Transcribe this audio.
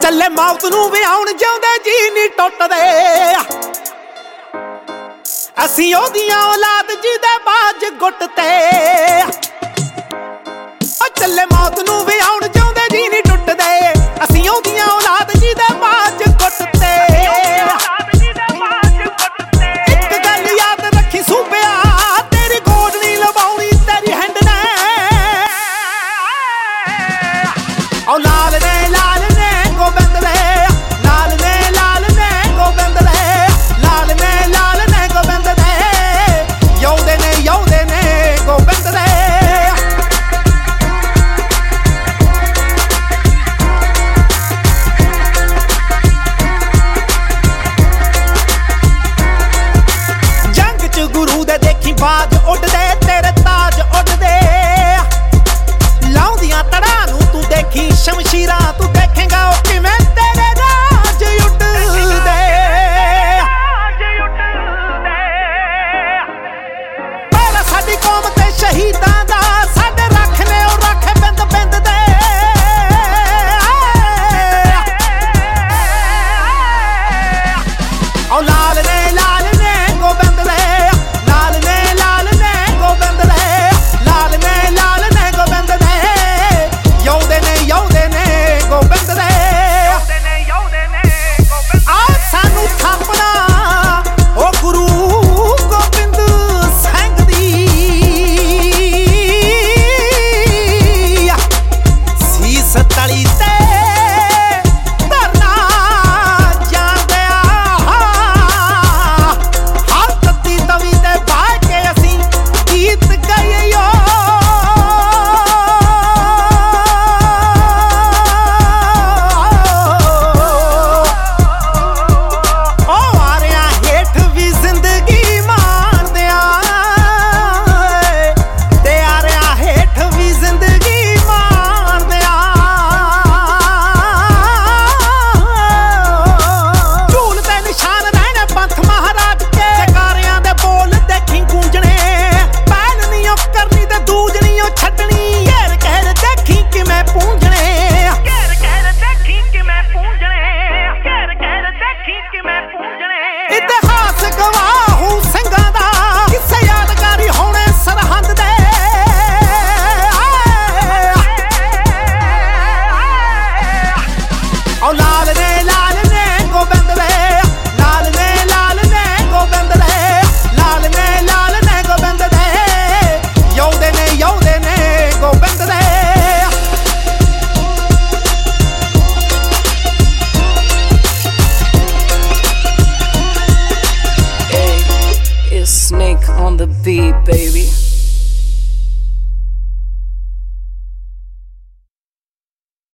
ਚੱਲੇ ਮੌਤ ਨੂੰ ਵਿਆਉਣ ਜਿਉਂਦੇ ਜੀ ਨਹੀਂ ਟੁੱਟਦੇ। ਅਸੀਂ ਉਹਦੀਆਂ ਔਲਾਦ ਜਿਹਦੇ ਬਾਜ ਗੁੱਟ ਤੇ। ਉਹ ਚੱਲੇ ਮੌਤ ਨੂੰ ਵਿਆਉਣ ਜਿਉਂਦੇ ਜੀ ਨਹੀਂ ਟੁੱਟਦੇ। ਅਸੀਂ ਉਹਦੀਆਂ ਔਲਾਦ ਜਿਹਦੇ ਬਾਜ ਗੁੱਟ ਤੇ। ਇੱਕ ਗੱਲ ਯਾਦ ਰੱਖੀ ਸੂਬਿਆ, ਤੇਰੀ ਗੋਡ ਨਹੀਂ ਲਵਾਉਣੀ ਤੇਰੀ ਹੈਂਡ ਨੇ। ਉਹ ਲਾਲ ਨੇ ਲਾਲ ਨੇ ਗੋਬਿੰਦ ਦੇ, ਲਾਲ ਨੇ ਲਾਲ ਨੇ ਗੋਬਿੰਦ ਦੇ, ਲਾਲ ਨੇ ਲਾਲ ਨੇ ਗੋਬਿੰਦ ਦੇ, ਯੋਧੇ ਨੇ ਗੋਬਿੰਦ ਦੇ। ਜੰਗ ਚ ਗੁਰੂ ਦੇ ਦੇਖੀ ਬਾਜ ਉੱਡਦੇ, ਤੇਰੇ ਤਾਜ ਉੱਡਦੇ। ਲਾਉਂਦੀਆਂ ਤੜਾਂ ਨੂੰ ਤੂੰ ਦੇਖੀ ਸ਼ਮਸ਼ੀਰਾਂ, ਤੂੰ ਦੇਖੇਗਾ ਉਹ ਕਿਵੇਂ ਤੇਰੇ ਰਾਜ ਉੱਡਦੇ। ਪਹਿਲਾਂ ਸਾਡੀ ਕੌਮ ਤੇ ਸ਼ਹੀਦਾਂ ਦਾ, ਸਾਡੇ ਰੱਖ ਨੇ ਉਹ ਰੱਖੇ ਬਿੰਦ ਬਿੰਦ ਦੇ। ਉਹ ਲਾਲ ਨੇ ਗੋਬਿੰਦ ਦੇ, ਲਾਲ ਨੇ ਗੋਬਿੰਦ ਦੇ, ਲਾਲ ਨੇ ਗੋਬਿੰਦ ਦੇ, ਯੋਧੇ ਨੇ ਗੋਬਿੰਦ ਦੇ। ਆਹ ਸਾਨੂੰ ਥਾਪਣਾ ਉਹ ਗੁਰੂ ਗੋਬਿੰਦ ਸਿੰਘ ਦੀ, ਸੀਸ ਤਲੀ ਤੇ ਧਰਨਾ ਜਾਂਦਿਆ। ਹਰ ਤੱਤੀ ਤਵੀ ਤੇ ਬਾਹ ਕੇ ਅਸੀਂ ਗੀਤ ਗਾਈਓ। ਉਹ ਆਰਿਆਂ ਹੇਠ ਵੀ ਜ਼ਿੰਦਗੀ ਮਾਣਦਿਆਂ, ਤੇ ਆਰਿਆਂ ਹੇਠ ਵੀ ਜ਼ਿੰਦਗੀ ਮਾਣਦਿਆਂ। ਝੂਲ ਤੇ ਨਿਸ਼ਾਨ ਰਹਿਣੇ ਪੰਥ ਮਹਾਰਾਜ ਕੇ, ਜਕਾਰਿਆਂ ਦੇ ਬੋਲ ਦੇਖੀ ਗੂੰਜਣੇ। ਪਹਿਲ ਨੀ ਉਹ ਕਰਨੀ ਤੇ ਦੂਜ ਨੀ ਉਹ ਛੱਡਣੀ, ਘੇਰ ਘੇਰ ਦੇਖੀ ਕਿਵੇਂ ਪੂੰਝਣੇ। ਇਤਿਹਾਸ ਗਵਾਹੂ ਸਿੰਘਾਂ ਦਾ, ਕਿਸੇ ਯਾਦਗਾਰੀ ਹੋਣੇ ਸਰਹੰਦ ਦੇ। ਉਹ ਲਾਲ ਨੇ ਗੋਬਿੰਦ ਦੇ, ਲਾਲ ਨੇ ਗੋਬਿੰਦ ਦੇ, ਲਾਲ ਨੇ ਗੋਬਿੰਦ ਦੇ, ਯੋਧੇ ਨੇ ਗੋਬਿੰਦ ਦੇ। Hey, it's Snake on the beat, baby.